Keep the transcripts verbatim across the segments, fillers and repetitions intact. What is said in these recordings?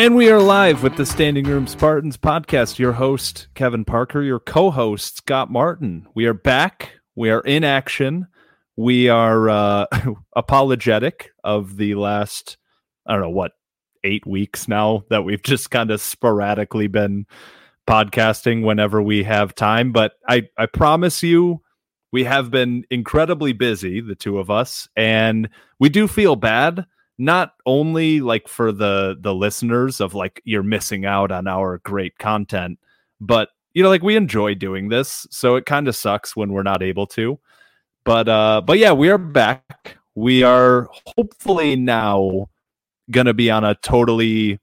And we are live with the Standing Room Spartans podcast. Your host, Kevin Parker, your co-host, Scott Martin. We are back. We are in action. We are uh, apologetic of the last, I don't know, what, eight weeks now that we've just kind of sporadically been podcasting whenever we have time. But I, I promise you, we have been incredibly busy, the two of us, and we do feel bad. Not only like for the the listeners of like you're missing out on our great content, but you know, like we enjoy doing this, so it kind of sucks when we're not able to. But uh, but yeah, we are back. We are hopefully now gonna be on a totally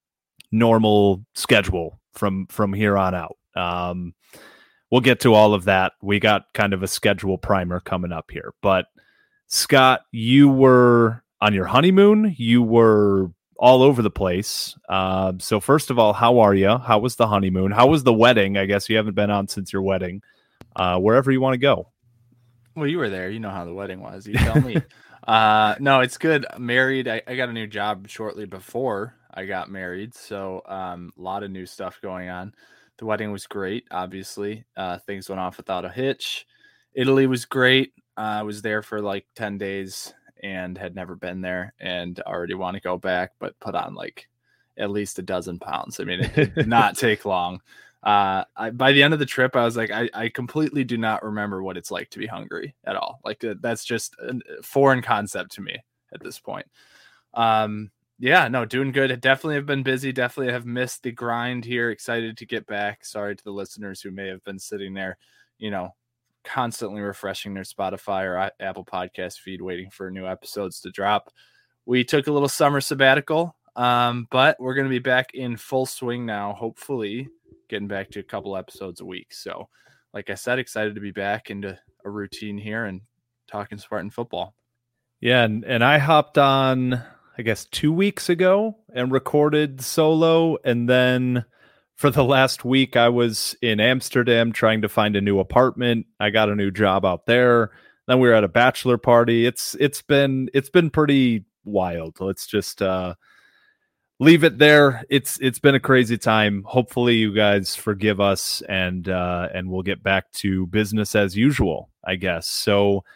normal schedule from from here on out. Um, we'll get to all of that. We got kind of a schedule primer coming up here, but Scott, you were on your honeymoon. You were all over the place. Uh, so first of all, how are you? How was the honeymoon? How was the wedding? I guess you haven't been on since your wedding. Uh, wherever you want to go. Well, you were there. You know how the wedding was. You tell me. uh, no, it's good. Married. I, I got a new job shortly before I got married. So um, a lot of new stuff going on. The wedding was great. Obviously, uh, things went off without a hitch. Italy was great. Uh, I was there for like ten days. And had never been there and already want to go back, but put on like at least a dozen pounds. I mean, it, it did not take long. Uh, I, by the end of the trip, I was like, I, I completely do not remember what it's like to be hungry at all. Like uh, that's just a foreign concept to me at this point. Um, yeah, no, doing good. Definitely have been busy. Definitely have missed the grind here. Excited to get back. Sorry to the listeners who may have been sitting there, you know, constantly refreshing their Spotify or Apple Podcast feed, waiting for new episodes to drop. We took a little summer sabbatical, um, but we're going to be back in full swing now, hopefully getting back to a couple episodes a week. So like I said, excited to be back into a routine here and talking Spartan football. Yeah. And, and I hopped on, I guess, two weeks ago and recorded solo. And then for the last week, I was in Amsterdam trying to find a new apartment. I got a new job out there. Then we were at a bachelor party. It's it's been it's been pretty wild. Let's just uh, leave it there. It's it's been a crazy time. Hopefully, you guys forgive us, and uh, and we'll get back to business as usual, I guess. So,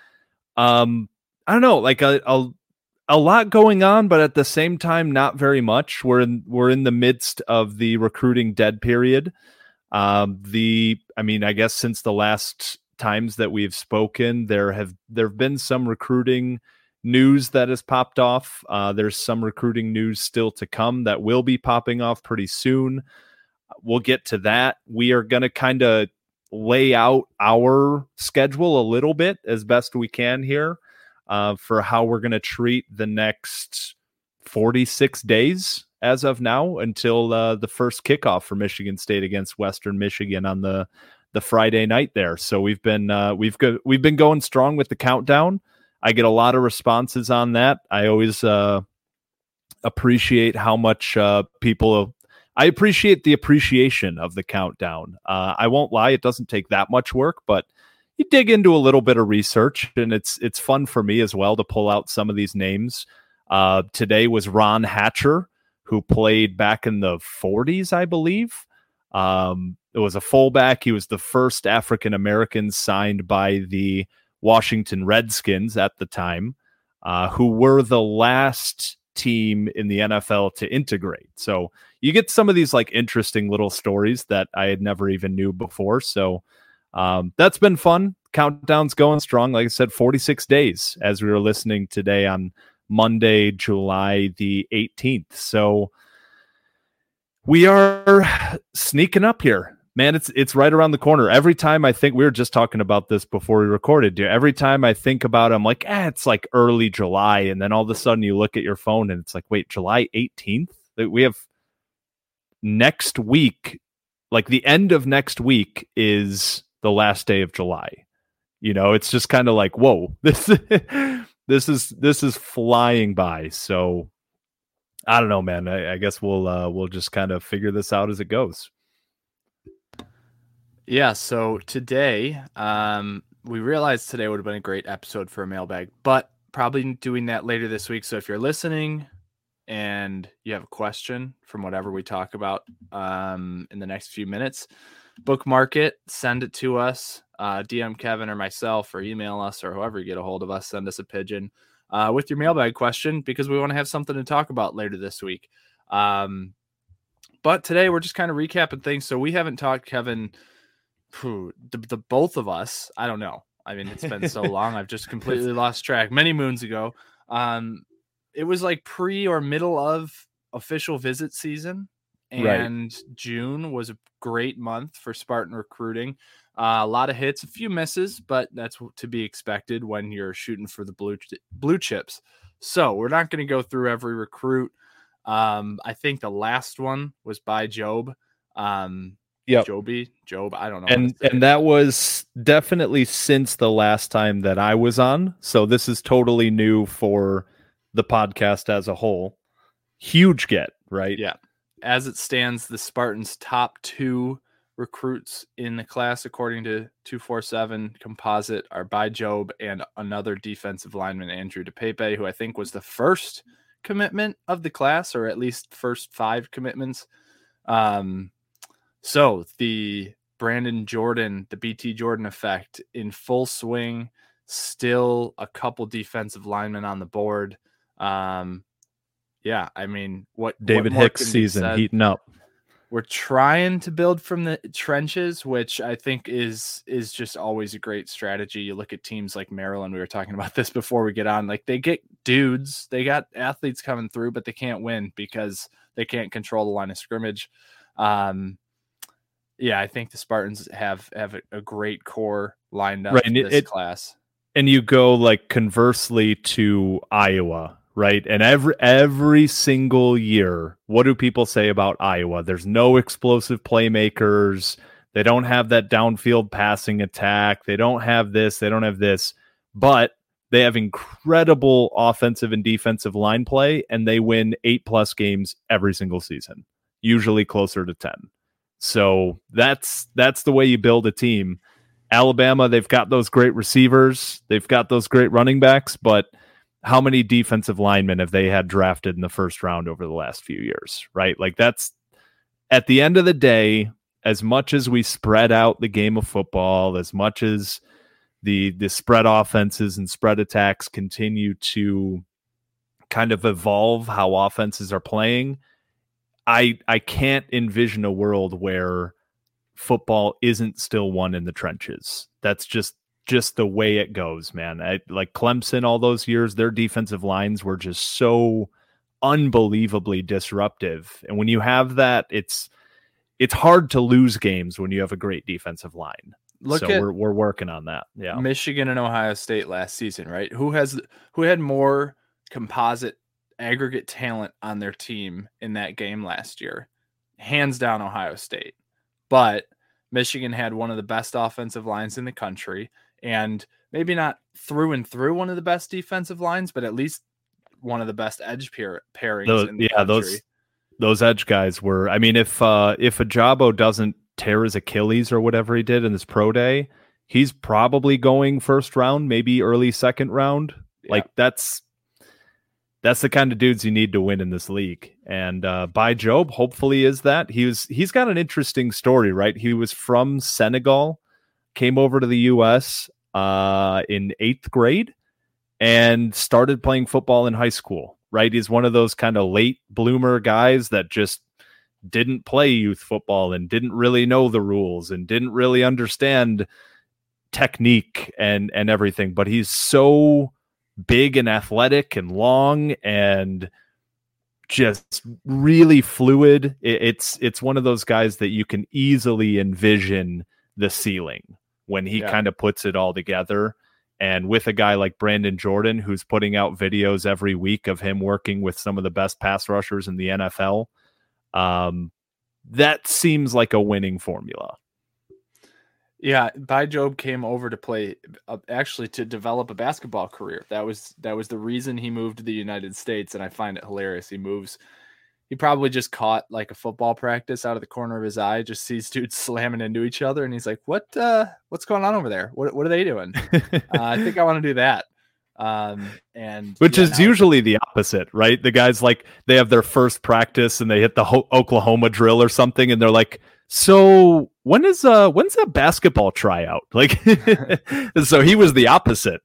um, I don't know, like a. a A lot going on, but at the same time, not very much. We're in we're in the midst of the recruiting dead period. Um, the I mean, I guess since the last times that we've spoken, there have there have been some recruiting news that has popped off. Uh, there's some recruiting news still to come that will be popping off pretty soon. We'll get to that. We are going to kind of lay out our schedule a little bit as best we can here. Uh, for how we're going to treat the next forty-six days as of now until uh, the first kickoff for Michigan State against Western Michigan on the the Friday night there. So we've been uh, we've go- we've been going strong with the countdown. I get a lot of responses on that. I always uh, appreciate how much uh, people. I appreciate the appreciation of the countdown. Uh, I won't lie; it doesn't take that much work, but you dig into a little bit of research, and it's it's fun for me as well to pull out some of these names. Uh, today was Ron Hatcher, who played back in the forties, I believe. Um, it was a fullback. He was the first African-American signed by the Washington Redskins at the time, uh, who were the last team in the N F L to integrate. So you get some of these like interesting little stories that I had never even knew before. So Um, that's been fun. Countdown's going strong. Like I said, forty-six days as we were listening today on Monday, July the eighteenth. So we are sneaking up here, man. It's, it's right around the corner. Every time I think, we were just talking about this before we recorded, dude. Every time I think about it, I'm like, eh, it's like early July. And then all of a sudden you look at your phone and it's like, wait, July eighteenth? We have next week, like the end of next week is the last day of July. You know, it's just kind of like, whoa, this this is this is flying by. So I don't know, man. I, I guess we'll uh, we'll just kind of figure this out as it goes. Yeah. So today, um, we realized today would have been a great episode for a mailbag, but probably doing that later this week. So if you're listening and you have a question from whatever we talk about um, in the next few minutes, bookmark it, send it to us, uh, D M Kevin or myself, or email us, or whoever you get a hold of us, send us a pigeon uh, with your mailbag question, because we want to have something to talk about later this week. Um, but today we're just kind of recapping things. So we haven't talked, Kevin, whew, the, the both of us, I don't know. I mean, it's been so long. I've just completely lost track. Many moons ago. Um, it was like pre or middle of official visit season. And right. June was a great month for Spartan recruiting. Uh, a lot of hits, a few misses, but that's to be expected when you're shooting for the blue blue chips. So we're not going to go through every recruit. Um, I think the last one was by Job. Um, Yep. Joby, Job, I don't know. And and that was definitely since the last time that I was on. So this is totally new for the podcast as a whole. Huge get, right? Yeah. As it stands, the Spartans' top two recruits in the class, according to two forty-seven Composite, are by Job and another defensive lineman, Andrew DePepe, who I think was the first commitment of the class, or at least first five commitments. Um, So the Brandon Jordan, the B T Jordan effect in full swing, still a couple defensive linemen on the board. Um, yeah, I mean, what David what Hicks season heating up. We're trying to build from the trenches, which I think is is just always a great strategy. You look at teams like Maryland. We were talking about this before we get on. Like, they get dudes, they got athletes coming through, but they can't win because they can't control the line of scrimmage. Um, Yeah, I think the Spartans have have a, a great core lined up right, in this it, class. And you go like conversely to Iowa, right? And every every single year, what do people say about Iowa? There's no explosive playmakers. They don't have that downfield passing attack. They don't have this. They don't have this. But they have incredible offensive and defensive line play, and they win eight plus games every single season, usually closer to ten. So that's that's the way you build a team. Alabama, they've got those great receivers. They've got those great running backs, but how many defensive linemen have they had drafted in the first round over the last few years, right? Like, that's, at the end of the day, as much as we spread out the game of football, as much as the, the spread offenses and spread attacks continue to kind of evolve how offenses are playing, I I can't envision a world where football isn't still won in the trenches. That's just just the way it goes, man. I, like Clemson, all those years, their defensive lines were just so unbelievably disruptive. And when you have that, it's it's hard to lose games when you have a great defensive line. Look so at we're we're working on that. Yeah, Michigan and Ohio State last season, right? Who has who had more composite aggregate talent on their team in that game last year? Hands down, Ohio State. But Michigan had one of the best offensive lines in the country, and maybe not through and through one of the best defensive lines, but at least one of the best edge pair, pairings those, in the yeah, country. those those edge guys were. I mean, if uh, if Ajabo doesn't tear his Achilles or whatever he did in his pro day, he's probably going first round, maybe early second round. Yeah. Like that's. That's the kind of dudes you need to win in this league. And uh, by Job, hopefully is that. He was, he's got an interesting story, right? He was from Senegal, came over to the U S uh, in eighth grade, and started playing football in high school, right? He's one of those kind of late bloomer guys that just didn't play youth football and didn't really know the rules and didn't really understand technique and, and everything. But he's so big and athletic and long and just really fluid. It's it's one of those guys that you can easily envision the ceiling when he yeah. kind of puts it all together. And with a guy like Brandon Jordan, who's putting out videos every week of him working with some of the best pass rushers in the N F L, um, that seems like a winning formula. Yeah, By Job came over to play, uh, actually to develop a basketball career. That was that was the reason he moved to the United States, and I find it hilarious. He moves, he probably just caught like a football practice out of the corner of his eye, just sees dudes slamming into each other, and he's like, "What? Uh, what's going on over there? What What are they doing? uh, I think I want to do that." Um, and which yeah, is usually the opposite, right? The guys like they have their first practice and they hit the Ho- Oklahoma drill or something, and they're like, "So when is uh when's that basketball tryout?" Like, so he was the opposite.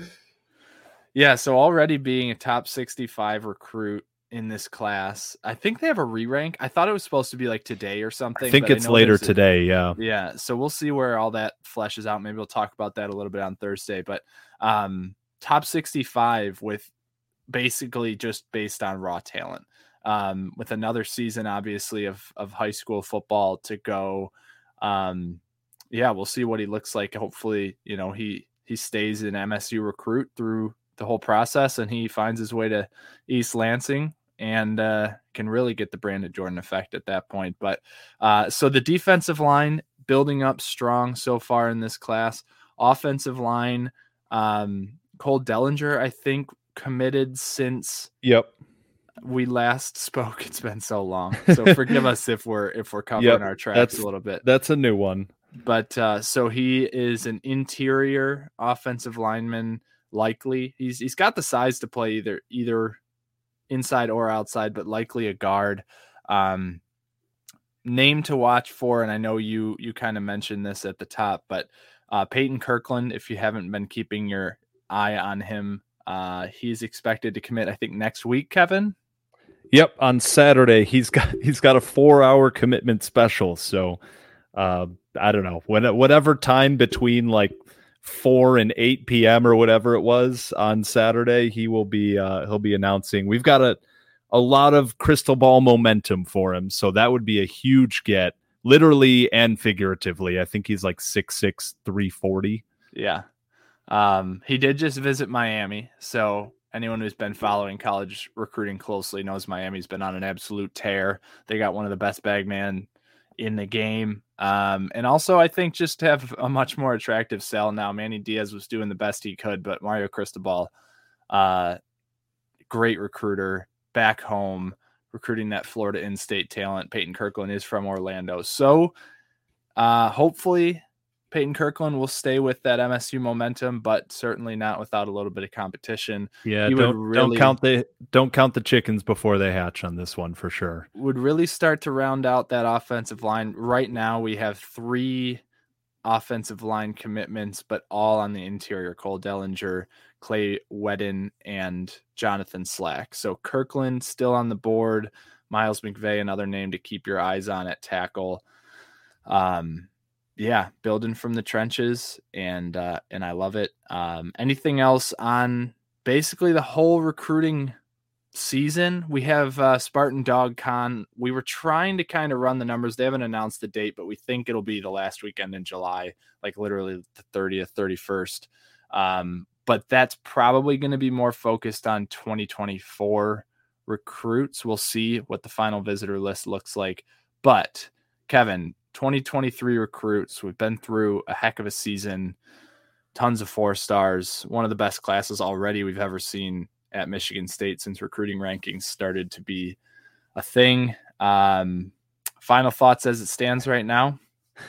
Yeah, so already being a top sixty-five recruit in this class, I think they have a re-rank. I thought it was supposed to be like today or something. I think but it's I know later a, today. Yeah, yeah. So we'll see where all that fleshes out. Maybe we'll talk about that a little bit on Thursday. But um, top sixty-five with basically just based on raw talent. Um, with another season, obviously, of of high school football to go. Um, yeah, we'll see what he looks like. Hopefully, you know, he he stays an M S U recruit through the whole process, and he finds his way to East Lansing and uh, can really get the Brandon Jordan effect at that point. But uh, so the defensive line building up strong so far in this class. Offensive line, um, Cole Dellinger, I think, committed since yep we last spoke. It's been so long, so forgive us if we're if we're covering yep, our tracks that's, a little bit. That's a new one. But uh, so he is an interior offensive lineman. Likely, he's he's got the size to play either either inside or outside, but likely a guard. Um, name to watch for, and I know you you kind of mentioned this at the top, but uh, Peyton Kirkland. If you haven't been keeping your eye on him, uh, he's expected to commit, I think, next week. Kevin. Yep, on Saturday he's got he's got a four hour commitment special. So uh, I don't know when whatever time between like four and eight p.m. or whatever it was on Saturday, he will be uh, he'll be announcing. We've got a a lot of crystal ball momentum for him, so that would be a huge get, literally and figuratively. I think he's like six six, three forty. Yeah, um, he did just visit Miami, so anyone who's been following college recruiting closely knows Miami's been on an absolute tear. They got one of the best bagmen in the game. Um, and also I think just to have a much more attractive sell now. Manny Diaz was doing the best he could, but Mario Cristobal, uh, great recruiter back home, recruiting that Florida in-state talent. Peyton Kirkland is from Orlando. So uh, hopefully Peyton Kirkland will stay with that M S U momentum, but certainly not without a little bit of competition. Yeah, he don't, really, don't count the don't count the chickens before they hatch on this one for sure. Would really start to round out that offensive line. Right now we have three offensive line commitments, but all on the interior: Cole Dellinger, Clay Wedden, and Jonathan Slack. So Kirkland still on the board. Miles McVay, another name to keep your eyes on at tackle. Um, yeah, building from the trenches, and uh, and I love it. Um, anything else on basically the whole recruiting season? We have uh, Spartan Dog Con. We were trying to kind of run the numbers. They haven't announced the date, but we think it'll be the last weekend in July, like literally the thirtieth, thirty-first. Um, but that's probably going to be more focused on twenty twenty-four recruits. We'll see what the final visitor list looks like. But Kevin, twenty twenty-three recruits. We've been through a heck of a season, tons of four stars, one of the best classes already we've ever seen at Michigan State since recruiting rankings started to be a thing. Um, final thoughts as it stands right now?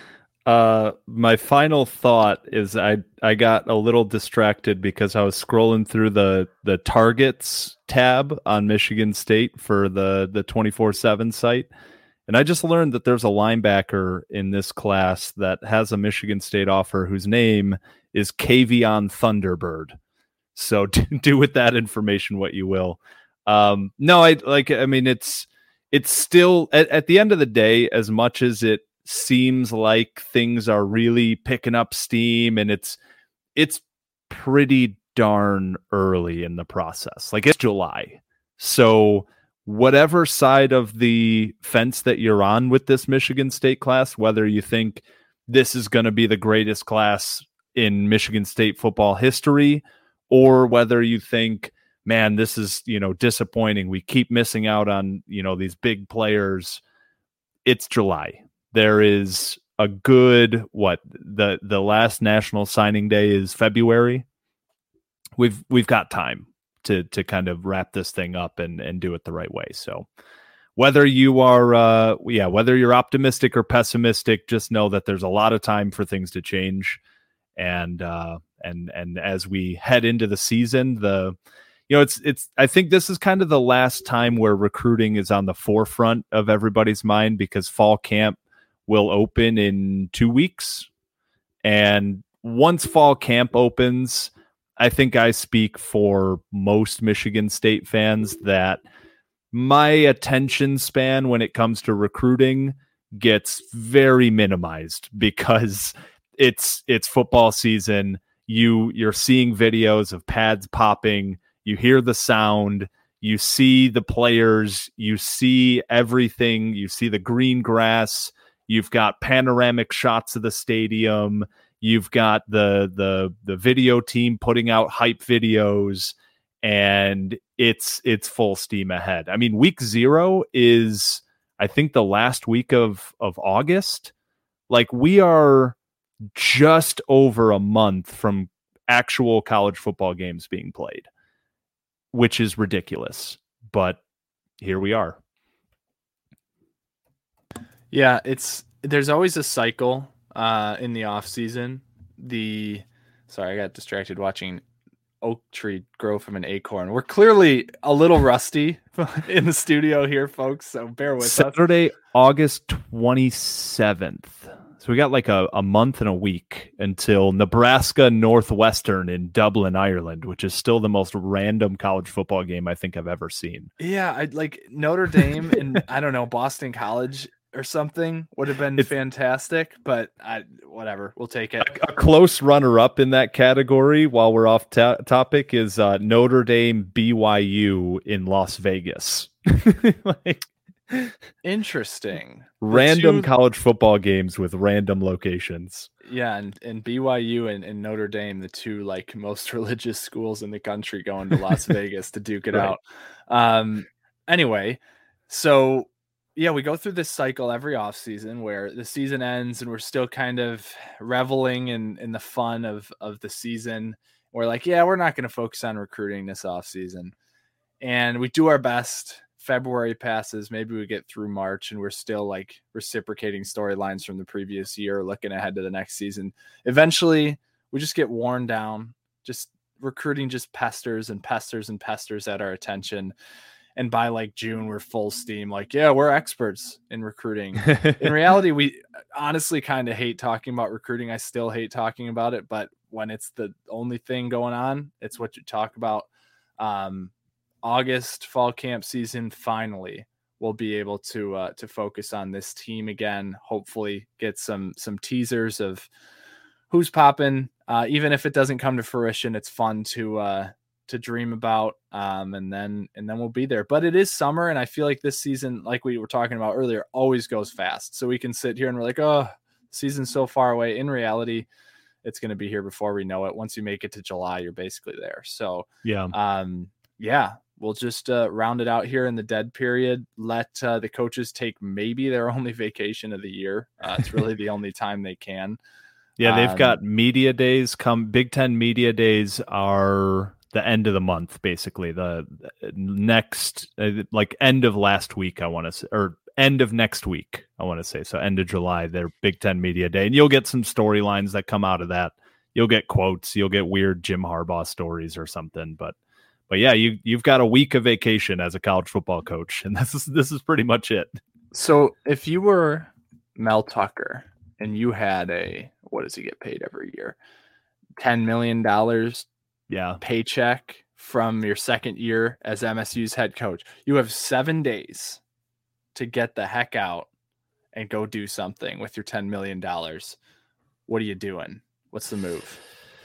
Uh, my final thought is I, I got a little distracted because I was scrolling through the, the targets tab on Michigan State for the, the twenty-four seven site. And I just learned that there's a linebacker in this class that has a Michigan State offer whose name is Kavion Thunderbird. So do with that information what you will. Um, no, I like, I mean, it's, it's still at, at the end of the day, as much as it seems like things are really picking up steam, and it's, it's pretty darn early in the process. Like, it's July. So whatever side of the fence that you're on with this Michigan State class, whether you think this is going to be the greatest class in Michigan State football history, or whether you think, man, this is, you know, disappointing, we keep missing out on, you know, these big players. It's July. There is a good, what, the the last national signing day is February. We've we've got time to to kind of wrap this thing up and and do it the right way. So whether you are uh yeah, whether you're optimistic or pessimistic, just know that there's a lot of time for things to change. And uh And and as we head into the season, the you know it's it's I think this is kind of the last time where recruiting is on the forefront of everybody's mind, because fall camp will open in two weeks. And once fall camp opens, I think I speak for most Michigan State fans that my attention span when it comes to recruiting gets very minimized, because it's it's football season. You you're seeing videos of pads popping, you hear the sound, you see the players, you see everything, you see the green grass, you've got panoramic shots of the stadium, you've got the the the video team putting out hype videos, and it's it's full steam ahead. I mean, week zero is, I think, the last week of of August. Like, we are just over a month from actual college football games being played, which is ridiculous, but here we are. Yeah, it's there's always a cycle uh, in the off season. The sorry, I got distracted watching oak tree grow from an acorn. We're clearly a little rusty in the studio here, folks, so bear with Saturday, us. Saturday, August twenty-seventh. So we got like a, a month and a week until Nebraska Northwestern in Dublin, Ireland, which is still the most random college football game I think I've ever seen. Yeah, I'd like Notre Dame and I don't know, Boston College or something would have been it's, fantastic, but I, whatever, we'll take it. A, a close runner-up in that category, while we're off ta- topic, is uh, Notre Dame B Y U in Las Vegas. Like, interesting. Random two, college football games with random locations. Yeah, and, and B Y U and, and Notre Dame, the two like most religious schools in the country, going to Las Vegas to duke it right. out. Um, anyway, so yeah, we go through this cycle every offseason where the season ends and we're still kind of reveling in, in the fun of, of the season. We're like, yeah, we're not going to focus on recruiting this offseason. And we do our best. February passes, maybe we get through March, and we're still like reciprocating storylines from the previous year, looking ahead to the next season. Eventually, we just get worn down. Just recruiting just pesters and pesters and pesters at our attention. And by like June, we're full steam. Like, yeah, we're experts in recruiting. In reality, we honestly kind of hate talking about recruiting. I still hate talking about it, but when it's the only thing going on, it's what you talk about. Um, August fall camp season, finally we'll be able to uh, to focus on this team again. Hopefully get some some teasers of who's popping. Uh, even if it doesn't come to fruition, it's fun to uh, to dream about. Um, and then and then we'll be there. But it is summer, and I feel like this season, like we were talking about earlier, always goes fast. So we can sit here and we're like, oh, the season's so far away. In reality, it's going to be here before we know it. Once you make it to July, you're basically there. So yeah, um, yeah. We'll just uh, round it out here in the dead period. Let uh, the coaches take maybe their only vacation of the year. Uh, it's really the only time they can. Yeah, they've um, got media days. Come Big Ten media days are the end of the month, basically. The next, uh, like end of last week, I want to say, or end of next week, I want to say. So end of July, their Big Ten media day, and you'll get some storylines that come out of that. You'll get quotes. You'll get weird Jim Harbaugh stories or something, but. But yeah, you you've got a week of vacation as a college football coach, and this is this is pretty much it. So if you were Mel Tucker and you had a, what does he get paid every year? ten million dollars yeah. paycheck from your second year as M S U's head coach. You have seven days to get the heck out and go do something with your ten million dollars. What are you doing? What's the move?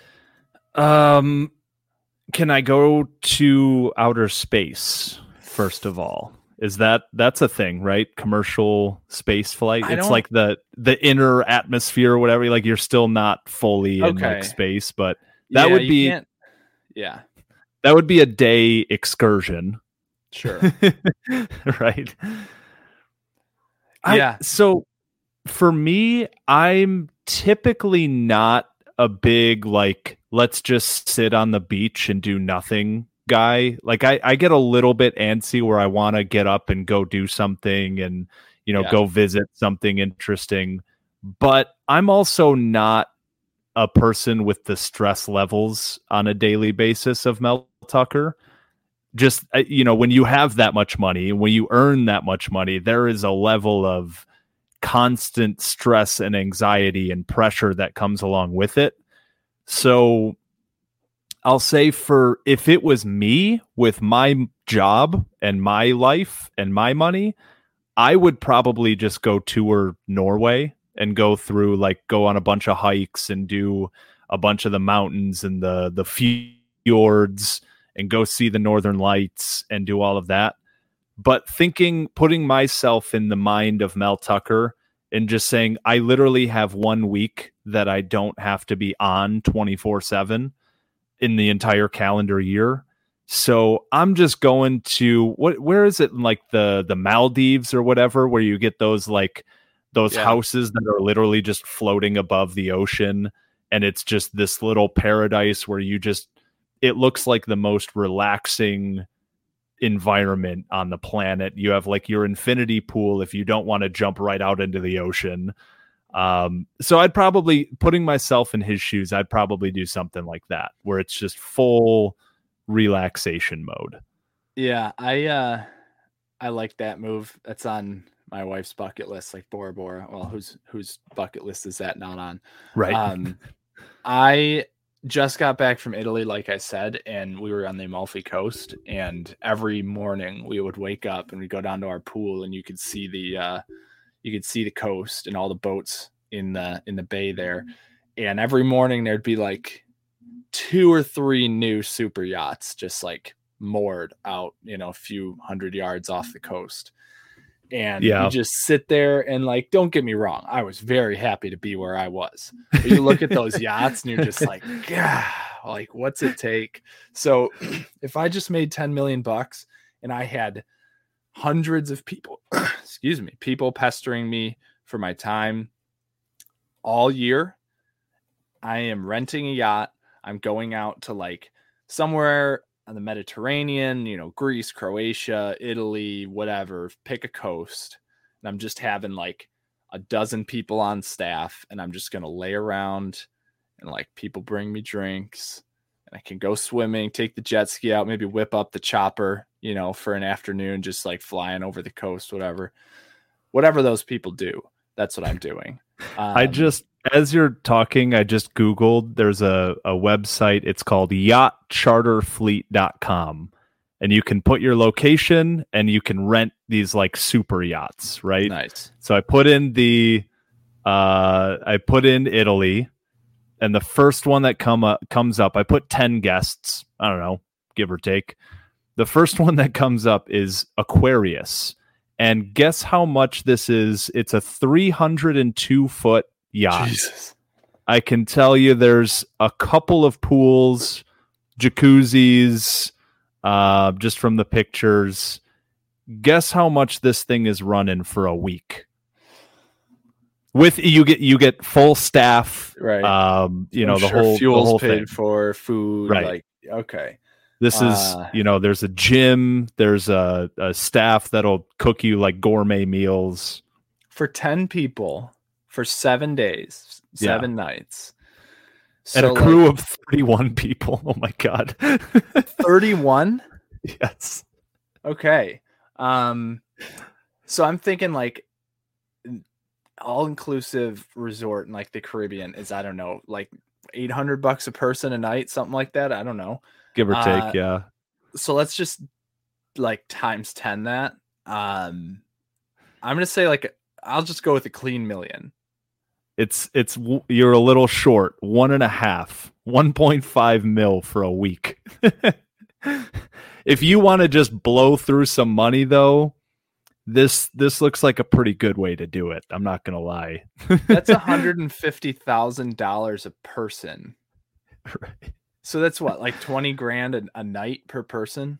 Um. Can I go to outer space, first of all? Is that that's a thing, right? Commercial space flight. I it's don't... like the the inner atmosphere or whatever. Like you're still not fully in okay. like space, but that yeah, would be can't... yeah. That would be a day excursion. Sure. Right. Yeah. I, so for me, I'm typically not a big like let's just sit on the beach and do nothing guy. Like I, I get a little bit antsy where I want to get up and go do something and, you know, yeah. go visit something interesting. But I'm also not a person with the stress levels on a daily basis of Mel Tucker. Just, you know, when you have that much money, when you earn that much money, there is a level of constant stress and anxiety and pressure that comes along with it. So I'll say, for if it was me with my job and my life and my money, I would probably just go tour Norway and go through, like, go on a bunch of hikes and do a bunch of the mountains and the the fjords and go see the Northern Lights and do all of that. But thinking, putting myself in the mind of Mel Tucker and just saying, I literally have one week that I don't have to be on twenty-four seven in the entire calendar year. So I'm just going to, what, where is it, like the, the Maldives or whatever, where you get those, like those yeah. houses that are literally just floating above the ocean. And it's just this little paradise where you just, it looks like the most relaxing environment on the planet. You have like your infinity pool if you don't want to jump right out into the ocean. Um, so I'd probably, putting myself in his shoes, I'd probably do something like that, where it's just full relaxation mode. Yeah, I uh I like that move. That's on my wife's bucket list, like Bora Bora. Well, whose whose bucket list is that not on? Right. Um I just got back from Italy, like I said, and we were on the Amalfi Coast, and every morning we would wake up and we go down to our pool, and you could see the uh you could see the coast and all the boats in the in the bay there. And every morning there'd be like two or three new super yachts just like moored out, you know, a few hundred yards off the coast. And yeah. you just sit there and, like, don't get me wrong, I was very happy to be where I was. But you look at those yachts and you're just like, yeah, like, what's it take? So if I just made ten million bucks and I had hundreds of people, excuse me, people pestering me for my time all year, I am renting a yacht. I'm going out to like somewhere on the Mediterranean, you know, Greece, Croatia, Italy, whatever, pick a coast. And I'm just having like a dozen people on staff, and I'm just going to lay around and like people bring me drinks, and I can go swimming, take the jet ski out, maybe whip up the chopper, you know, for an afternoon, just like flying over the coast, whatever, whatever those people do. That's what I'm doing. Um, I just, as you're talking, I just Googled, there's a, a website. It's called yacht charter fleet dot com. And you can put your location and you can rent these like super yachts, right? Nice. So I put in the, uh, I put in Italy, and the first one that come up, comes up, I put ten guests. I don't know, give or take. The first one that comes up is Aquarius. And guess how much this is? It's a three hundred two foot yacht. Jesus. I can tell you there's a couple of pools, jacuzzis, uh, just from the pictures. Guess how much this thing is running for a week? With you get you get full staff, right? Um, you I'm know the sure whole fuel's the whole paid thing. for, food, right? Like, okay. This is, uh, you know, there's a gym, there's a, a staff that'll cook you like gourmet meals. For ten people for seven days, seven yeah. nights. So and a crew like, of thirty-one people. Oh my God. thirty-one? Yes. Okay. Um, so I'm thinking like all-inclusive resort in like the Caribbean is, I don't know, like eight hundred bucks a person a night, something like that. I don't know. Give or take, uh, yeah. So let's just like times ten that. Um, I'm gonna say like I'll just go with a clean million. It's it's you're a little short. One and a half, one point five mil for a week. If you want to just blow through some money, though, this this looks like a pretty good way to do it. I'm not gonna lie. That's one hundred and fifty thousand dollars a person. Right. So that's what, like twenty grand a, a night per person.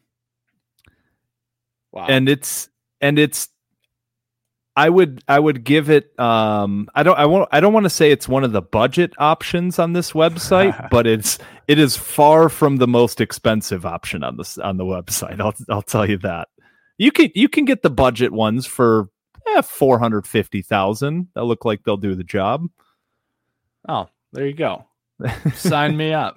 Wow. And it's, and it's, I would, I would give it, um, I don't, I won't, I don't want to say it's one of the budget options on this website, but it's, it is far from the most expensive option on this, on the website. I'll, I'll tell you that. You can, you can get the budget ones for eh, four hundred fifty thousand. That look like they'll do the job. Oh, there you go. Sign me up.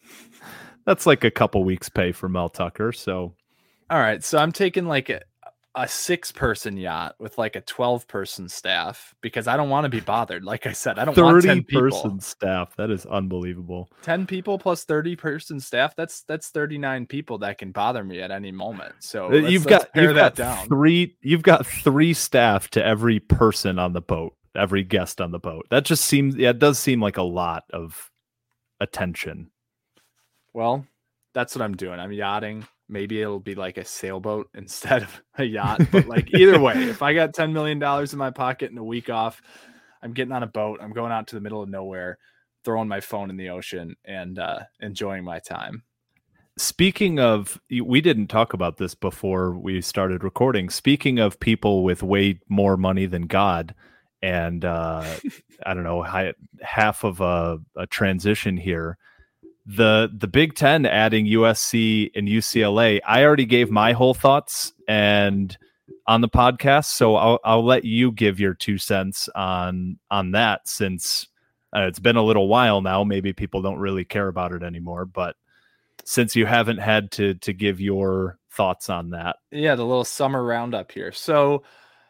That's like a couple weeks pay for Mel Tucker. So, all right. So I'm taking like a, a six person yacht with like a twelve person staff because I don't want to be bothered. Like I said, I don't want ten people. thirty person staff. That is unbelievable. ten people plus thirty person staff. That's, that's thirty-nine people that can bother me at any moment. So let's, you've let's got, pare you've that got down. three, you've got three staff to every person on the boat, every guest on the boat. That just seems, yeah, it does seem like a lot of attention. Well, that's what I'm doing. I'm yachting. Maybe it'll be like a sailboat instead of a yacht. But like either way, if I got ten million dollars in my pocket and a week off, I'm getting on a boat. I'm going out to the middle of nowhere, throwing my phone in the ocean and uh, enjoying my time. Speaking of, we didn't talk about this before we started recording. Speaking of people with way more money than God, and uh, I don't know, half of a, a transition here. The the Big Ten adding U S C and U C L A, I already gave my whole thoughts and on the podcast, so I'll I'll let you give your two cents on on that, since uh, it's been a little while now. Maybe people don't really care about it anymore, but since you haven't had to to give your thoughts on that, yeah, the little summer roundup here. So,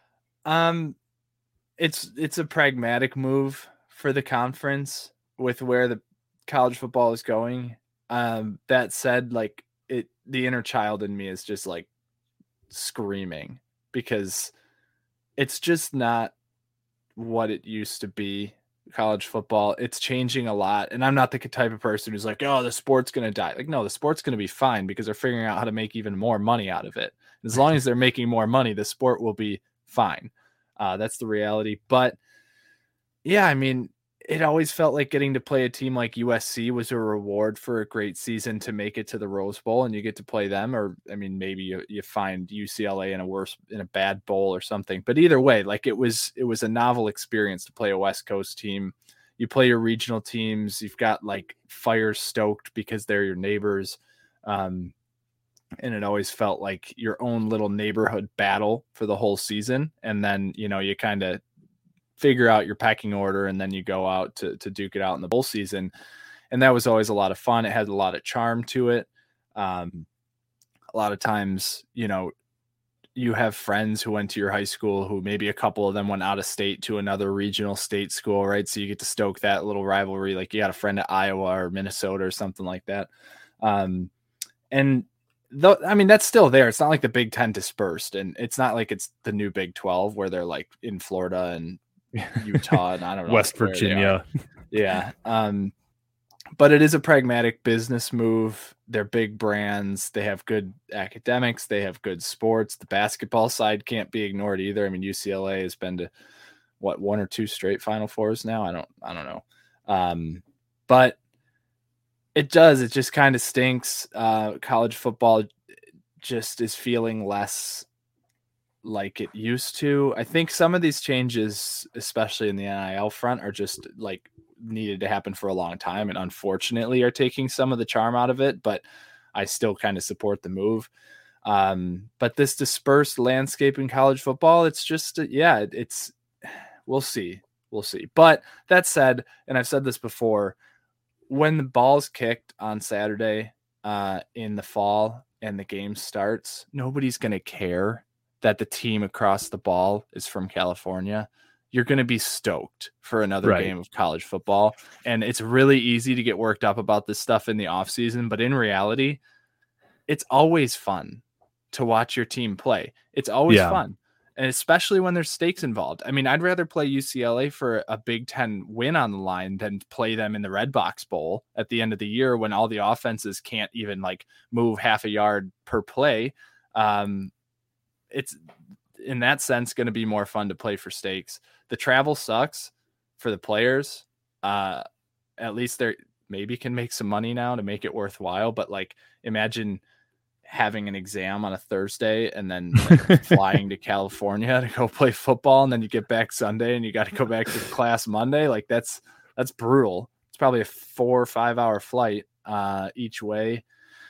um, it's it's a pragmatic move for the conference with where the college football is going. Um, that said, like it, the inner child in me is just like screaming because it's just not what it used to be. College football, it's changing a lot. And I'm not the type of person who's like, oh, the sport's going to die. Like, no, the sport's going to be fine because they're figuring out how to make even more money out of it. As long as they're making more money, the sport will be fine. Uh, that's the reality. But yeah, I mean, it always felt like getting to play a team like U S C was a reward for a great season to make it to the Rose Bowl, and you get to play them. Or, I mean, maybe you, you find U C L A in a worse, in a bad bowl or something. But either way, like it was, it was a novel experience to play a West Coast team. You play your regional teams. You've got like fire stoked because they're your neighbors. Um, and it always felt like your own little neighborhood battle for the whole season. And then, you know, you kind of figure out your pecking order and then you go out to, to duke it out in the bowl season. And that was always a lot of fun. It had a lot of charm to it. Um, a lot of times, you know, you have friends who went to your high school who maybe a couple of them went out of state to another regional state school, right? So you get to stoke that little rivalry. Like you got a friend at Iowa or Minnesota or something like that. Um, and though, I mean, that's still there. It's not like the Big Ten dispersed, and it's not like it's the new Big twelve where they're like in Florida and Utah and I don't know, West Virginia. Yeah. Um, but it is a pragmatic business move. They're big brands. They have good academics. They have good sports. The basketball side can't be ignored either. I mean, U C L A has been to what, one or two straight Final Fours now. I don't, I don't know. Um, but it does, it just kind of stinks. Uh, college football just is feeling less like it used to. I think some of these changes, especially in the N I L front, are just like needed to happen for a long time and unfortunately are taking some of the charm out of it, but I still kind of support the move. Um, but this dispersed landscape in college football, it's just, yeah, it's, we'll see. We'll see. But that said, and I've said this before, when the ball's kicked on Saturday uh, in the fall and the game starts, nobody's going to care that the team across the ball is from California. You're going to be stoked for another right. game of college football. And it's really easy to get worked up about this stuff in the off season, but in reality, it's always fun to watch your team play. It's always yeah. fun. And especially when there's stakes involved. I mean, I'd rather play U C L A for a Big Ten win on the line than play them in the Red Box Bowl at the end of the year when all the offenses can't even like move half a yard per play. Um, it's in that sense going to be more fun to play for stakes. The travel sucks for the players. Uh, at least they're maybe can make some money now to make it worthwhile. But like, imagine having an exam on a Thursday and then like, flying to California to go play football. And then you get back Sunday and you got to go back to class Monday. Like that's, that's brutal. It's probably a four or five hour flight uh, each way.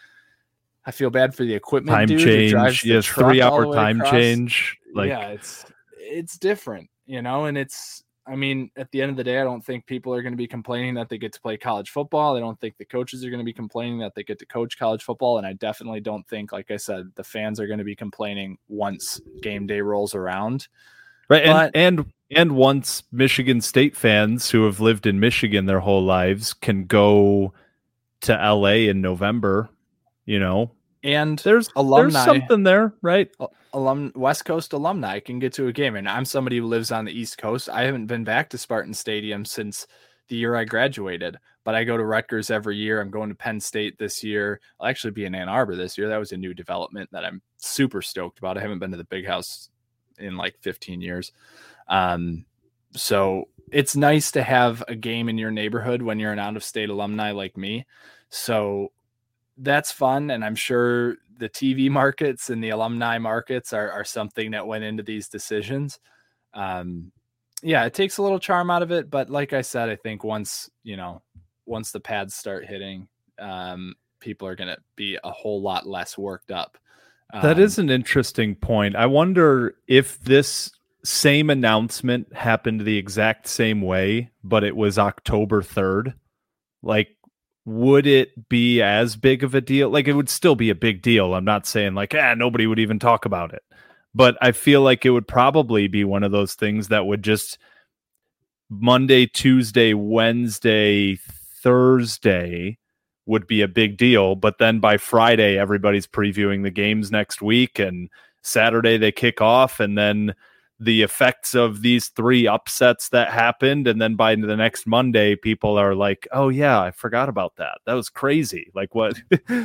I feel bad for the equipment time dude change. Who drives the yes, truck three all hour the way time across. change. Like, yeah, it's, it's different, you know, and it's, I mean, at the end of the day, I don't think people are going to be complaining that they get to play college football. I don't think the coaches are going to be complaining that they get to coach college football. And I definitely don't think, like I said, the fans are going to be complaining once game day rolls around. Right. But, and, and, and once Michigan State fans who have lived in Michigan their whole lives can go to L A in November, you know, and there's alumni, there's something there, right? Alum, West Coast alumni can get to a game. And I'm somebody who lives on the East Coast. I haven't been back to Spartan Stadium since the year I graduated, but I go to Rutgers every year. I'm going to Penn State this year. I'll actually be in Ann Arbor this year. That was a new development that I'm super stoked about. I haven't been to the Big House in like fifteen years. Um, so it's nice to have a game in your neighborhood when you're an out-of-state alumni like me. So that's fun. And I'm sure the T V markets and the alumni markets are, are something that went into these decisions. Um, yeah, it takes a little charm out of it. But like I said, I think once, you know, once the pads start hitting, um, people are going to be a whole lot less worked up. Um, that is an interesting point. I wonder if this same announcement happened the exact same way, but it was October third. Like, would it be as big of a deal? Like, it would still be a big deal. I'm not saying like, ah, nobody would even talk about it. But I feel like it would probably be one of those things that would just Monday, Tuesday, Wednesday, Thursday would be a big deal. But then by Friday, everybody's previewing the games next week. And Saturday they kick off. And then the effects of these three upsets that happened. And then by the next Monday, people are like, oh yeah, I forgot about that. That was crazy. Like what?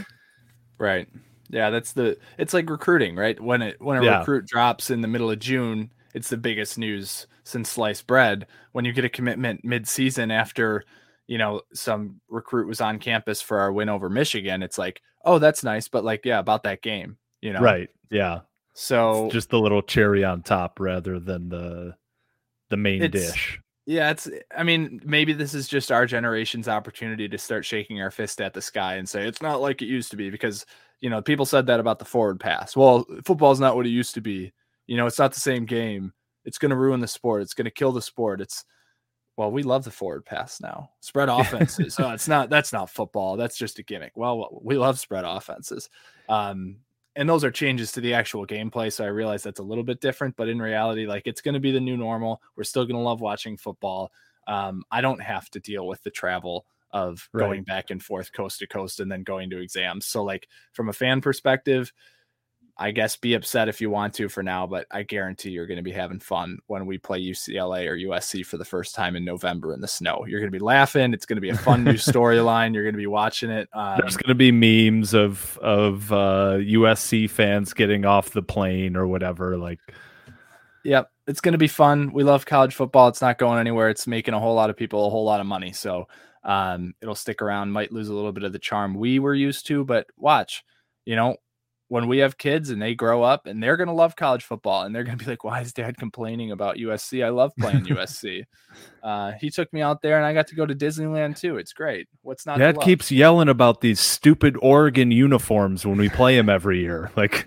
Right. Yeah. That's the, it's like recruiting, right? When it, when a Yeah. recruit drops in the middle of June, it's the biggest news since sliced bread. When you get a commitment mid-season after, you know, some recruit was on campus for our win over Michigan, it's like, oh, that's nice. But like, yeah, about that game, you know? Right. Yeah. So it's just the little cherry on top rather than the the main It's- dish. yeah, it's, I mean, maybe this is just our generation's opportunity to start shaking our fist at the sky and say, it's not like it used to be, because, you know, people said that about the forward pass. Well, football's not what it used to be. You know, it's not the same game. It's going to ruin the sport. It's going to kill the sport. It's, well, we love the forward pass now. Spread offenses. So it's not, that's not football. That's just a gimmick. Well, we love spread offenses. Um, and those are changes to the actual gameplay. So I realize that's a little bit different, but in reality, like, it's going to be the new normal. We're still going to love watching football. Um, I don't have to deal with the travel of Right. going back and forth coast to coast and then going to exams. So like, from a fan perspective, I guess be upset if you want to for now, but I guarantee you're going to be having fun when we play U C L A or U S C for the first time in November in the snow. You're going to be laughing. It's going to be a fun new storyline. You're going to be watching it. Um, There's going to be memes of of uh, U S C fans getting off the plane or whatever. Like, Yep. It's going to be fun. We love college football. It's not going anywhere. It's making a whole lot of people a whole lot of money. So um, it'll stick around, might lose a little bit of the charm we were used to, but watch, you know, when we have kids and they grow up and they're going to love college football and they're going to be like, why is dad complaining about U S C? I love playing U S C. Uh, he took me out there and I got to go to Disneyland too. It's great. What's not to Dad love? keeps yelling about these stupid Oregon uniforms when we play him every year. Like,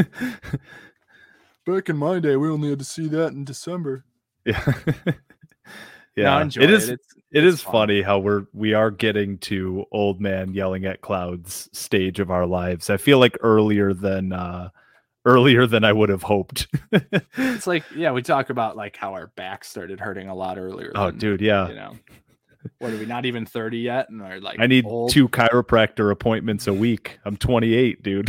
Back in my day, we only had to see that in December. yeah, No, yeah. enjoy It is. It's, It it's is fun. funny how we're we are getting to old man yelling at clouds stage of our lives. I feel like earlier than uh, earlier than I would have hoped. It's like, yeah, we talk about like how our back started hurting a lot earlier. Oh, than, dude, yeah. You know, what are we not even thirty yet? And are like, I need old? two chiropractor appointments a week. I'm twenty-eight, dude.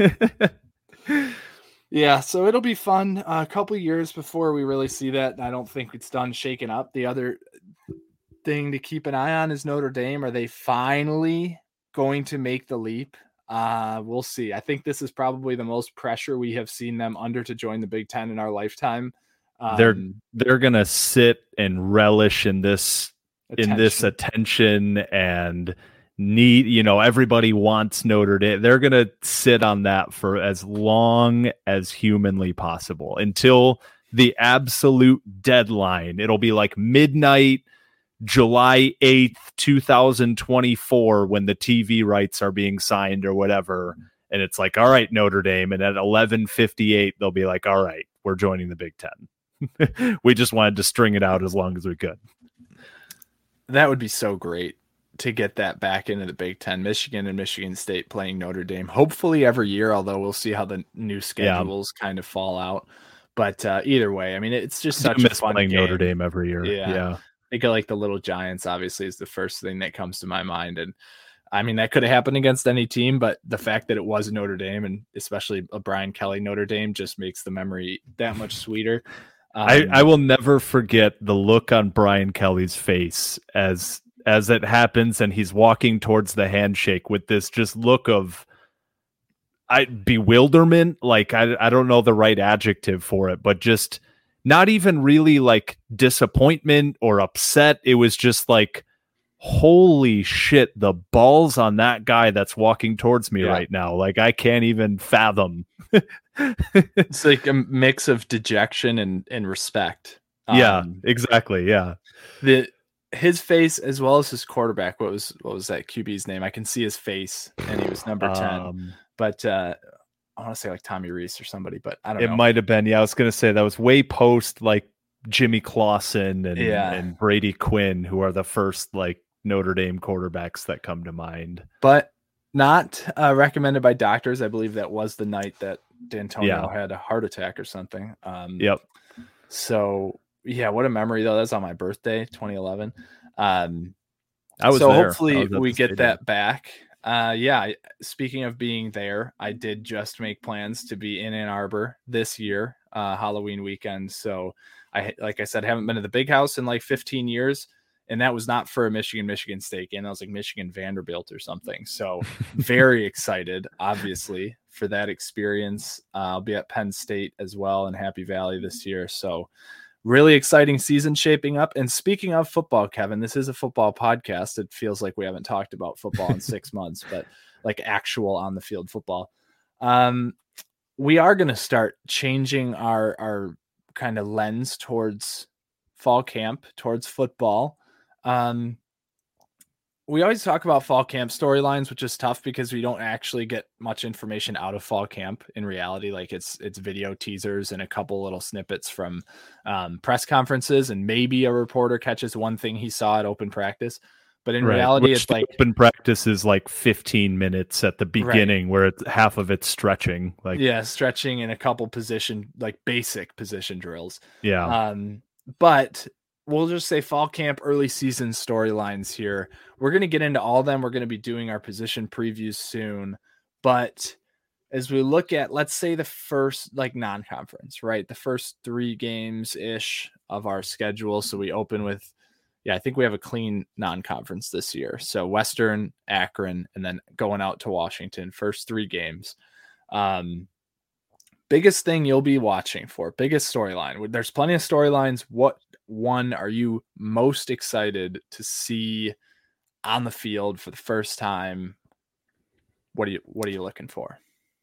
Yeah, so it'll be fun. Uh, a couple years before we really see that. And I don't think it's done shaking up. The other thing to keep an eye on is Notre Dame. Are they finally going to make the leap? Uh, we'll see. I think this is probably the most pressure we have seen them under to join the Big Ten in our lifetime. Um, they're they're gonna sit and relish in this in this attention and need, you know, everybody wants Notre Dame. They're going to sit on that for as long as humanly possible until the absolute deadline. It'll be like midnight, July eighth, twenty twenty-four, when the T V rights are being signed or whatever. And it's like, all right, Notre Dame. And at eleven fifty-eight, they'll be like, all right, we're joining the Big Ten. we just wanted to string it out as long as we could. That would be so great to get that back into the Big Ten. Michigan and Michigan State playing Notre Dame, hopefully every year, although we'll see how the new schedules yeah. kind of fall out. But uh, either way, I mean, it's just such a fun playing game. Notre Dame every year. Yeah. yeah. I think of like the Little Giants, obviously, is the first thing that comes to my mind. And I mean, that could have happened against any team, but the fact that it was Notre Dame, and especially a Brian Kelly Notre Dame, just makes the memory that much sweeter. Um, I, I will never forget the look on Brian Kelly's face as as it happens, and he's walking towards the handshake with this just look of I bewilderment. Like I I don't know the right adjective for it, but just not even really like disappointment or upset. It was just like, holy shit, the balls on that guy that's walking towards me yeah. right now. Like I can't even fathom. It's like a mix of dejection and, and respect. Yeah, um, exactly. Yeah. The his face as well as his quarterback. What was what was that Q B's name? I can see his face, and he was number ten. Um, but uh, I want to say like Tommy Reese or somebody, but I don't it know. It might have been. Yeah, I was gonna say that was way post like Jimmy Clausen and, yeah. and Brady Quinn, who are the first like Notre Dame quarterbacks that come to mind. But not uh, recommended by doctors. I believe that was the night that D'Antonio yeah. had a heart attack or something. Um, yep. So yeah, what a memory though. That's on my birthday, twenty eleven. Um, I was so there. hopefully we get that back. Uh, yeah. Speaking of being there, I did just make plans to be in Ann Arbor this year, uh, Halloween weekend. So I, like I said, haven't been to the Big House in like fifteen years. And that was not for a Michigan, Michigan State game. That was like Michigan Vanderbilt or something. So very excited, obviously, for that experience. Uh, I'll be at Penn State as well in Happy Valley this year. So really exciting season shaping up. And speaking of football, Kevin, this is a football podcast. It feels like we haven't talked about football in six months, but like actual on the field football. Um, we are going to start changing our, our kind of lens towards fall camp, towards football. Um, we always talk about fall camp storylines, which is tough because we don't actually get much information out of fall camp in reality. Like it's, it's video teasers and a couple little snippets from, um, press conferences, and maybe a reporter catches one thing he saw at open practice. But in right. reality, Which it's like open practice is like fifteen minutes at the beginning right. where it's half of it's stretching. Like, yeah, stretching and a couple position, like basic position drills. Yeah. Um, but we'll just say fall camp, early season storylines here. We're going to get into all of them. We're going to be doing our position previews soon. But as we look at, let's say the first like non-conference, right? The first three games ish of our schedule. So we open with, yeah, I think we have a clean non-conference this year. So Western, Akron, and then going out to Washington, first three games. Um, biggest thing you'll be watching for, biggest storyline. There's plenty of storylines. What one are you most excited to see on the field for the first time? What are you, what are you looking for?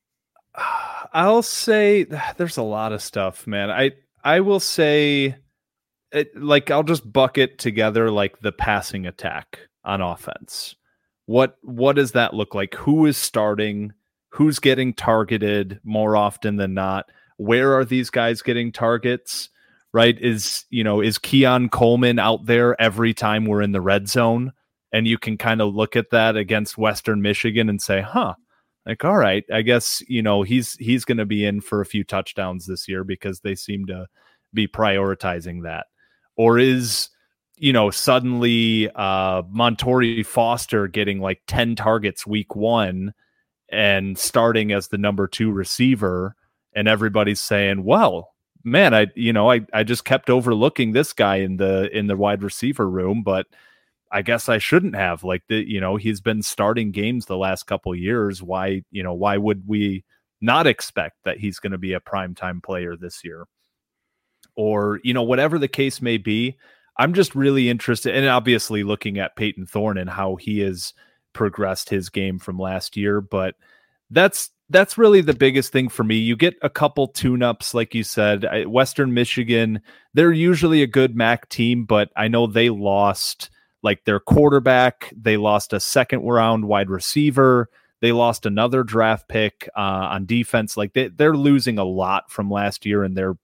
I'll say there's a lot of stuff, man. I, I will say it, like, I'll just bucket together like the passing attack on offense. What, what does that look like? Who is starting? Who's getting targeted more often than not? Where are these guys getting targets? Right? Is, you know, is Keon Coleman out there every time we're in the red zone? And you can kind of look at that against Western Michigan and say, huh, like, all right, I guess, you know, he's, he's going to be in for a few touchdowns this year because they seem to be prioritizing that. Or is, you know, suddenly uh, Montori Foster getting like ten targets week one and starting as the number two receiver, and everybody's saying, well, man, I, you know, I, I just kept overlooking this guy in the, in the wide receiver room, but I guess I shouldn't have. Like, the, you know, he's been starting games the last couple of years. Why, you know, why would we not expect that he's going to be a primetime player this year? Or, you know, whatever the case may be, I'm just really interested. And obviously looking at Peyton Thorne and how he has progressed his game from last year, but that's, that's really the biggest thing for me. You get a couple tune-ups, like you said. Western Michigan, they're usually a good M A C team, but I know they lost like their quarterback. They lost a second round wide receiver. They lost another draft pick uh, on defense. Like they, they're losing a lot from last year, and they're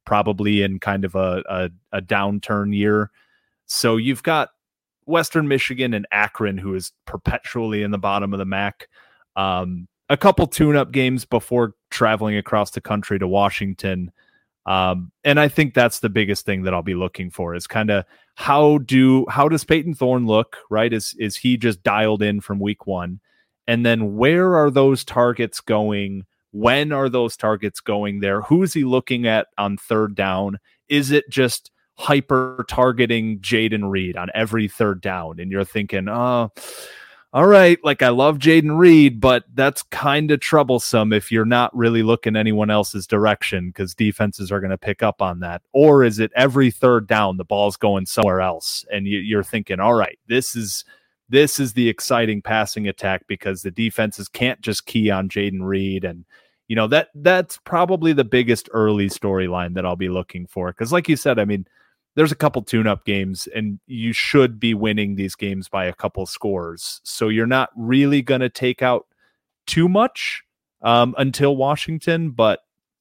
probably in kind of a, a, a downturn year. So you've got Western Michigan and Akron, who is perpetually in the bottom of the M A C. Um, a couple tune-up games before traveling across the country to Washington. Um, and I think that's the biggest thing that I'll be looking for is kind of how do how does Peyton Thorne look, right? Is is he just dialed in from week one? And then where are those targets going? When are those targets going there? Who is he looking at on third down? Is it just hyper targeting Jayden Reed on every third down? And you're thinking, oh, all right, like I love Jayden Reed, but that's kind of troublesome if you're not really looking anyone else's direction because defenses are going to pick up on that. Or is it every third down, the ball's going somewhere else? And you, you're thinking, all right, this is this is the exciting passing attack because the defenses can't just key on Jayden Reed. And, you know, that that's probably the biggest early storyline that I'll be looking for. Because like you said, I mean, there's a couple tune-up games, and you should be winning these games by a couple scores. So you're not really going to take out too much um, until Washington, but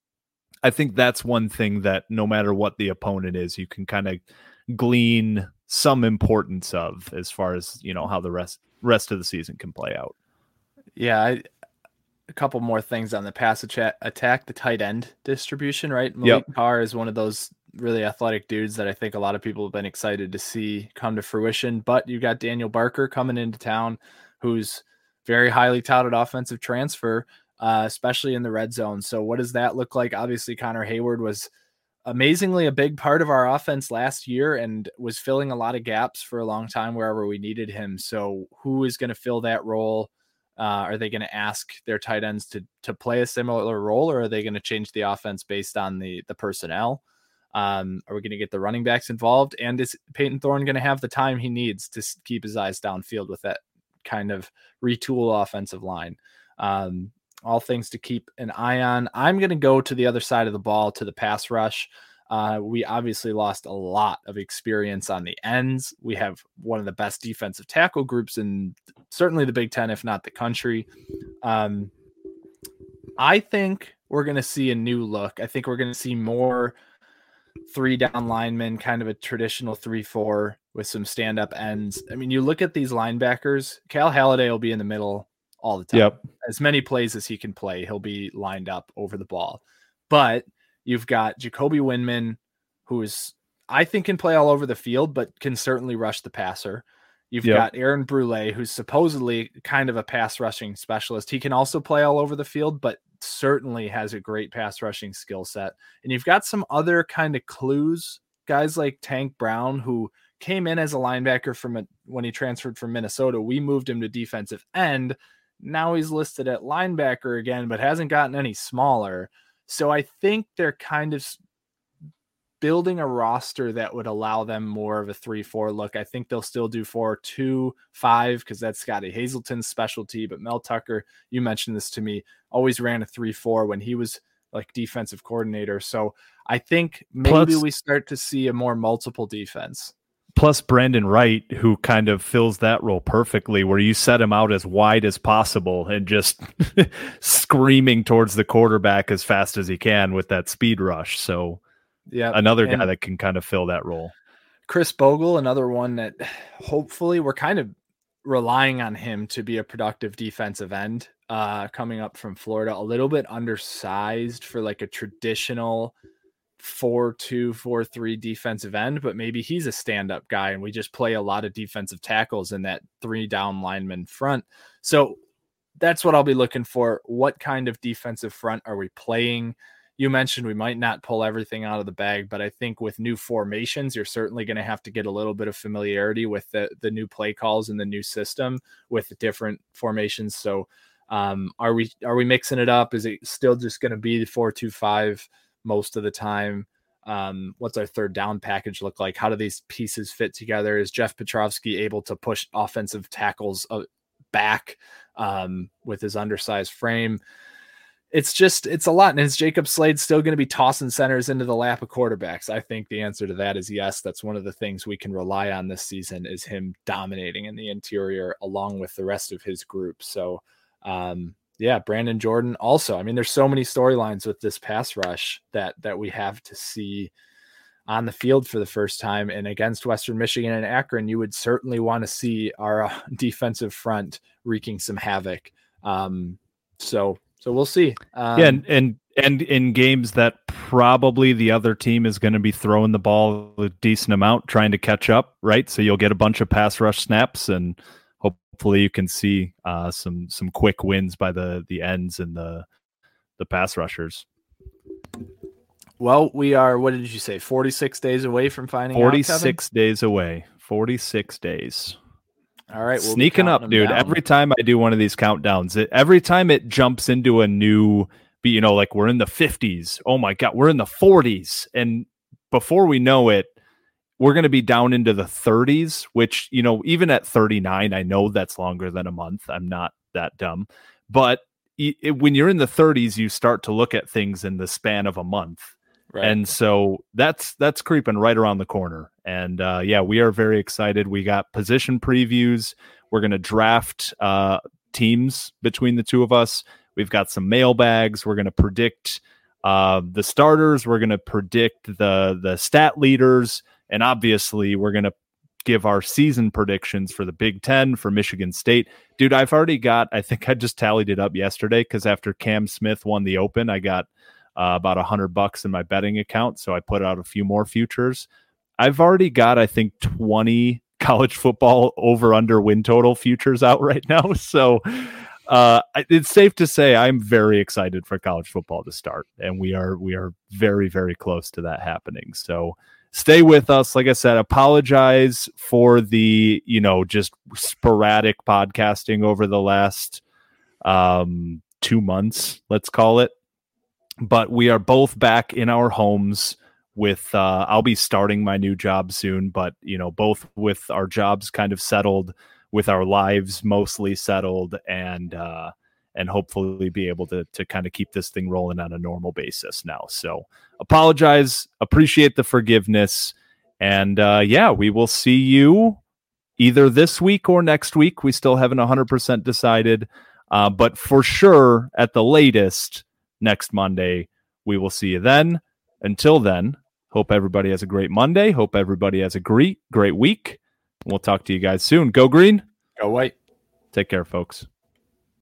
I think that's one thing that no matter what the opponent is, you can kind of glean some importance of as far as, you know, how the rest rest of the season can play out. Yeah, I, a couple more things on the pass attack, the tight end distribution, right? Malik Yep. Carr is one of those really athletic dudes that I think a lot of people have been excited to see come to fruition. But you got Daniel Barker coming into town, who's very highly touted offensive transfer, uh, especially in the red zone. So what does that look like? Obviously, Connor Hayward was amazingly a big part of our offense last year and was filling a lot of gaps for a long time wherever we needed him. So who is going to fill that role? Uh, are they going to ask their tight ends to to play a similar role, or are they going to change the offense based on the the personnel? Um, are we going to get the running backs involved? And is Peyton Thorne going to have the time he needs to keep his eyes downfield with that kind of retool offensive line? Um, all things to keep an eye on. I'm going to go to the other side of the ball, to the pass rush. Uh, we obviously lost a lot of experience on the ends. We have one of the best defensive tackle groups in certainly the Big Ten, if not the country. Um, I think we're going to see a new look. I think we're going to see more three down linemen, kind of a traditional three four with some stand-up ends. I mean, you look at these linebackers, Cal Halliday will be in the middle all the time. Yep. As many plays as he can play, he'll be lined up over the ball. But you've got Jacoby Windman, who is, I think, can play all over the field, but can certainly rush the passer. You've Yep. got Aaron Brule, who's supposedly kind of a pass rushing specialist. He can also play all over the field, but certainly has a great pass rushing skill set. And you've got some other kind of clues, guys like Tank Brown, who came in as a linebacker from a, when he transferred from Minnesota. We moved him to defensive end. Now he's listed at linebacker again, but hasn't gotten any smaller. So I think they're kind of building a roster that would allow them more of a three four look. I think they'll still do four two five because that's Scotty Hazelton's specialty. But Mel Tucker, you mentioned this to me, always ran a three four when he was like defensive coordinator. So I think maybe Plus- we start to see a more multiple defense. Plus Brandon Wright, who kind of fills that role perfectly, where you set him out as wide as possible and just screaming towards the quarterback as fast as he can with that speed rush. So yeah, another guy and that can kind of fill that role. Chris Bogle, another one that hopefully we're kind of relying on him to be a productive defensive end, uh, coming up from Florida, a little bit undersized for like a traditional four two, four three defensive end, but maybe he's a stand-up guy and we just play a lot of defensive tackles in that three down lineman front. So that's what I'll be looking for. What kind of defensive front are we playing? You mentioned we might not pull everything out of the bag, but I think with new formations, you're certainly going to have to get a little bit of familiarity with the, the new play calls and the new system with the different formations. So um, are we are we mixing it up? Is it still just going to be the four two five most of the time? Um, what's our third down package look like? How do these pieces fit together? Is Jeff Petrovsky able to push offensive tackles uh, back um, with his undersized frame? It's just, it's a lot. And is Jacob Slade still going to be tossing centers into the lap of quarterbacks? I think the answer to that is yes. That's one of the things we can rely on this season, is him dominating in the interior along with the rest of his group. So um, yeah, Brandon Jordan also. I mean, there's so many storylines with this pass rush that that we have to see on the field for the first time. And against Western Michigan and Akron, you would certainly want to see our uh, defensive front wreaking some havoc. Um, so, so we'll see. Um, yeah. And, and, and in games that probably the other team is going to be throwing the ball a decent amount, trying to catch up. Right. So you'll get a bunch of pass rush snaps, and hopefully you can see uh, some, some quick wins by the, the ends and the, the pass rushers. Well, we are, what did you say, forty-six days away from finding forty-six out, days away. forty-six days. All right. We'll Sneaking up, dude. Down. Every time I do one of these countdowns, it, every time it jumps into a new, you know, like we're in the fifties. Oh my God, we're in the forties. And before we know it, we're going to be down into the thirties, which, you know, even at thirty-nine, I know that's longer than a month. I'm not that dumb. But it, when you're in the thirties, you start to look at things in the span of a month. Right. And so that's that's creeping right around the corner. And uh, yeah, we are very excited. We got position previews. We're going to draft uh, teams between the two of us. We've got some mailbags. We're going to predict uh, the starters. We're going to predict the the stat leaders. And obviously, we're going to give our season predictions for the Big Ten, for Michigan State. Dude, I've already got, I think I just tallied it up yesterday, because after Cam Smith won the Open, I got Uh, about a hundred bucks in my betting account. So I put out a few more futures. I've already got, I think, twenty college football over under win total futures out right now. So uh, it's safe to say I'm very excited for college football to start. And we are, we are very, very close to that happening. So stay with us. Like I said, apologize for the, you know, just sporadic podcasting over the last um, two months, let's call it. But we are both back in our homes with, uh, I'll be starting my new job soon, but, you know, both with our jobs kind of settled, with our lives mostly settled, and, uh, and hopefully be able to, to kind of keep this thing rolling on a normal basis now. So apologize, appreciate the forgiveness. And, uh, yeah, we will see you either this week or next week. We still haven't one hundred percent decided, uh, but for sure at the latest, next Monday. We will see you then. Until then, hope everybody has a great Monday. Hope everybody has a great, great week. We'll talk to you guys soon. Go Green. Go White. Take care, folks.